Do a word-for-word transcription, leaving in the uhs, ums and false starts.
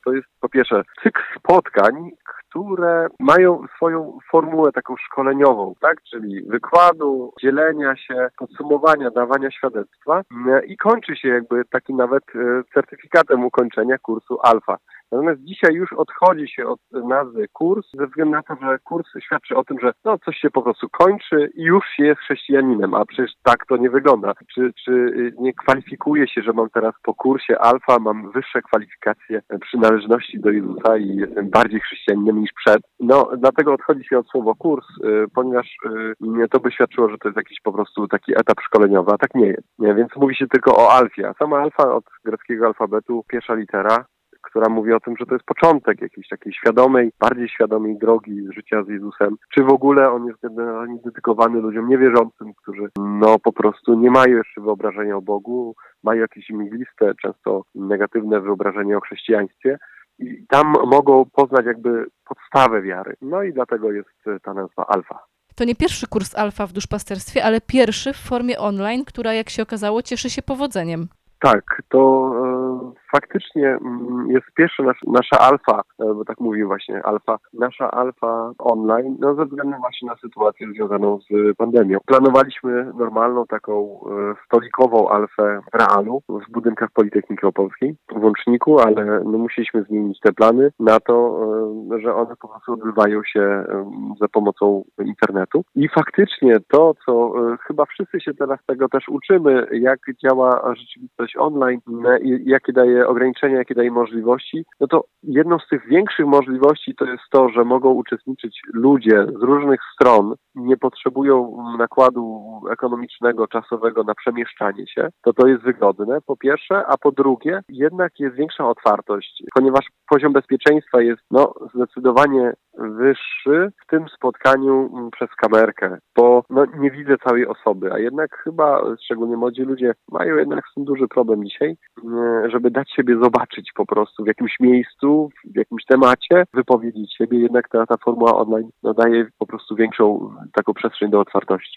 To jest po pierwsze cykl spotkań, które mają swoją formułę taką szkoleniową, tak? Czyli wykładu, dzielenia się, podsumowania, dawania świadectwa i kończy się jakby takim nawet certyfikatem ukończenia kursu alfa. Natomiast dzisiaj już odchodzi się od nazwy kurs ze względu na to, że kurs świadczy o tym, że no coś się po prostu kończy i już się jest chrześcijaninem, a przecież tak to nie wygląda. Czy, czy nie kwalifikuje się, że mam teraz po kursie alfa, mam wyższe kwalifikacje przynależności do Jezusa i jestem bardziej chrześcijaninem niż przed? No, dlatego odchodzi się od słowa kurs, ponieważ to by świadczyło, że to jest jakiś po prostu taki etap szkoleniowy, a tak nie jest. Nie? Więc mówi się tylko o alfie, a sama alfa od greckiego alfabetu, pierwsza litera, która mówi o tym, że to jest początek jakiejś takiej świadomej, bardziej świadomej drogi życia z Jezusem. Czy w ogóle on jest generalnie dedykowany ludziom niewierzącym, którzy no po prostu nie mają jeszcze wyobrażenia o Bogu, mają jakieś mgliste, często negatywne wyobrażenie o chrześcijaństwie i tam mogą poznać jakby podstawę wiary. No i dlatego jest ta nazwa alfa. To nie pierwszy kurs alfa w duszpasterstwie, ale pierwszy w formie online, która jak się okazało cieszy się powodzeniem. Tak, to e, faktycznie jest pierwsza nas, nasza alfa, e, bo tak mówię właśnie, alfa, nasza alfa online, no ze względu właśnie na sytuację związaną z pandemią. Planowaliśmy normalną taką e, stolikową alfę w realu, w budynkach Politechniki Opolskiej, w Łączniku, ale no, musieliśmy zmienić te plany na to, e, że one po prostu odbywają się e, za pomocą internetu. I faktycznie to, co e, chyba wszyscy się teraz tego też uczymy, jak działa rzeczywistość online i jakie daje ograniczenia, jakie daje możliwości, no to jedną z tych większych możliwości to jest to, że mogą uczestniczyć ludzie z różnych stron, nie potrzebują nakładu ekonomicznego, czasowego na przemieszczanie się, to to jest wygodne, po pierwsze, a po drugie, jednak jest większa otwartość, ponieważ poziom bezpieczeństwa jest no zdecydowanie wyższy w tym spotkaniu przez kamerkę, bo no, nie widzę całej osoby, a jednak chyba, szczególnie młodzi ludzie, mają jednak z tym duży problem dzisiaj, żeby dać siebie zobaczyć po prostu w jakimś miejscu, w jakimś temacie, wypowiedzieć siebie, jednak ta, ta formuła online no, daje po prostu większą taką przestrzeń do otwartości.